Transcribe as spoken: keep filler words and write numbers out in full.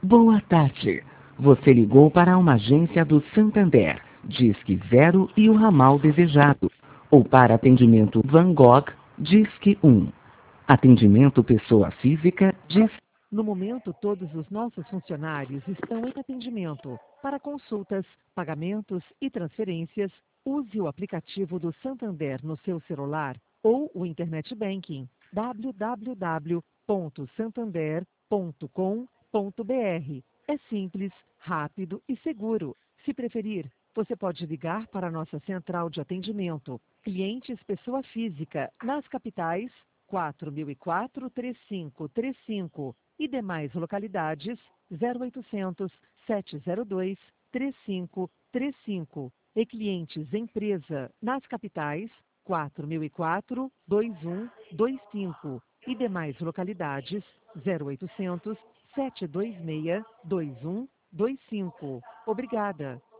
Boa tarde. Você ligou para uma agência do Santander, Disque Zero e o ramal desejado. Ou para atendimento Van Gogh, Disque um. Atendimento pessoa física, Disque... No momento, todos os nossos funcionários estão em atendimento. Para consultas, pagamentos e transferências, use o aplicativo do Santander no seu celular ou o Internet Banking w w w ponto santander ponto com ponto b r. É simples, rápido e seguro. Se preferir, você pode ligar para a nossa central de atendimento. Clientes pessoa física, nas capitais, quatro mil e quatro, trinta e cinco trinta e cinco e demais localidades, zero oitocentos, sete zero dois, três cinco três cinco. E clientes empresa, nas capitais, quatro mil e quatro, vinte e um vinte e cinco e demais localidades, zero oitocentos, sete dois seis, dois um dois cinco. Obrigada.